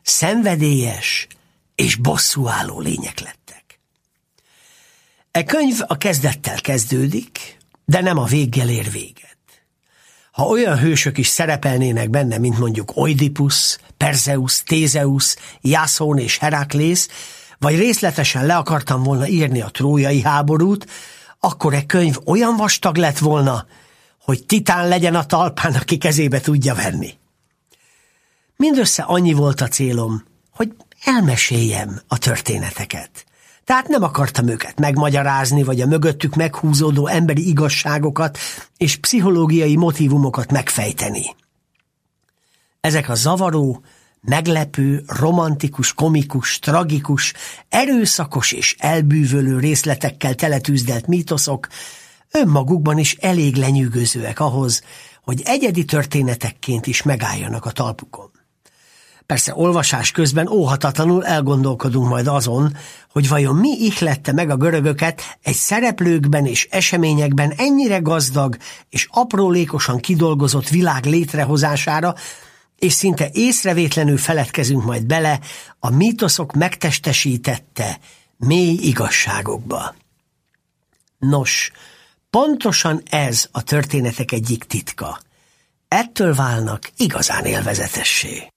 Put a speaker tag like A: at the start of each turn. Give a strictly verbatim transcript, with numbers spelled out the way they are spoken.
A: szenvedélyes és bosszúálló lények lettek. E könyv a kezdettel kezdődik, de nem a véggel ér véget. Ha olyan hősök is szerepelnének benne, mint mondjuk Oidipusz, Perzeus, Tézeusz, Jászón és Heraklész, vagy részletesen le akartam volna írni a trójai háborút, akkor e könyv olyan vastag lett volna, hogy titán legyen a talpán, aki kezébe tudja venni. Mindössze annyi volt a célom, hogy elmeséljem a történeteket. Tehát nem akartam őket megmagyarázni, vagy a mögöttük meghúzódó emberi igazságokat és pszichológiai motívumokat megfejteni. Ezek a zavaró, meglepő, romantikus, komikus, tragikus, erőszakos és elbűvölő részletekkel teletűzdelt mítoszok önmagukban is elég lenyűgözőek ahhoz, hogy egyedi történetekként is megálljanak a talpukon. Persze olvasás közben óhatatlanul elgondolkodunk majd azon, hogy vajon mi ihlette meg a görögöket egy szereplőkben és eseményekben ennyire gazdag és aprólékosan kidolgozott világ létrehozására, és szinte észrevétlenül feledkezünk majd bele a mítoszok megtestesítette mély igazságokba. Nos, pontosan ez a történetek egyik titka. Ettől válnak igazán élvezetessé.